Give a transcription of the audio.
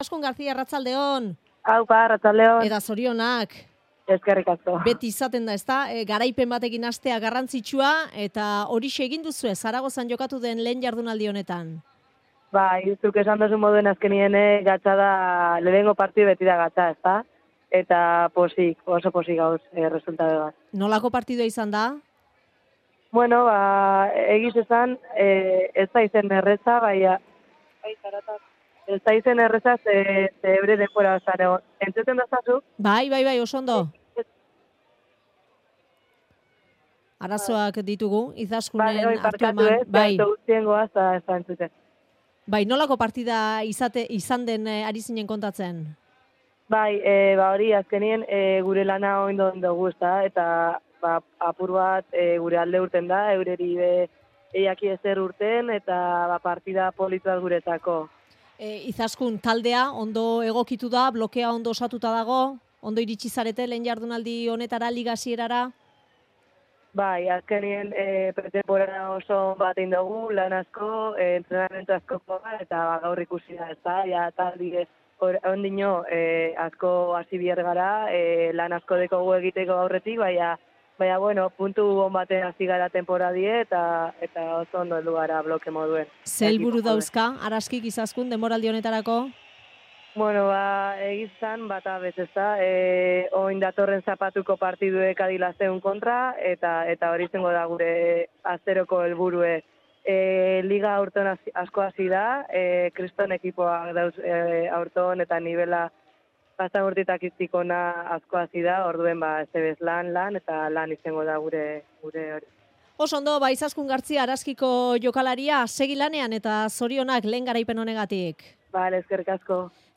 Askun Garzia Arratsaldeon. Aupa, Arratsaldeon. Eta zorionak. Eskerrik asko. Beti izaten da, ezta? Garaipen batekin hastea garrantzitsua eta horixe egin duzue Zaragozan jokatu den lehen jardunaldi honetan. Bai, zuk esan duzu moduen azkenien gatza da, lehenengo partidu beti da gatza, ezta? Eta oso posik gauz resultado bat. Nolako partidua izan da? Bueno, egiz esan, ez da izen erreza, ez da izen erreza, ze ebre denbora zare. Entzuten da zazu? Bai, oso ondo. Arazoak ditugu, Izaskunen hartu eman. Bai, guztien goaz, ez da entzuten. Bai, nolako partida izan den ari zinen kontatzen? Bai, hori azkenien gure lana oindo dugu, eta apur bat gure alde urten da, eureri eiaki ezer urten, eta partida politu bat guretako. Izaskun taldea ondo egokitu da, blokea ondo osatuta dago, ondo iritsi zarete lehen jardunaldi honetara, ligasierara? Bai, azkenien pretemporada oso bat egin dugu, lan asko, entrenamentu asko eta gaur ikusi da, ezta? Ja, taldi ondino asko hasi bier gara, lan asko dekogu egiteko aurretik, baina, bueno, puntu on batean hasi gara temporadie eta oso ondo heldu gara bloke moduen. Ze helburu dauzka, Araskik Izaskun demoraldi honetarako? Bueno, egizan bata bezesta, oin datorren zapatuko partiduek adilazeun kontra, eta hori zengo da gure azteroko helburue. Liga aurton asko hasi da, kriston ekipoa dauz aurton eta nivela pastan urtitak iztikona asko hasi da, orduen zebez lan, eta lan izango da gure hori. Oso ondo, Izaskun Garzia Araskiko jokalaria, segi lanean eta zorionak lehen garaipen honegatik. Eskerrik asko.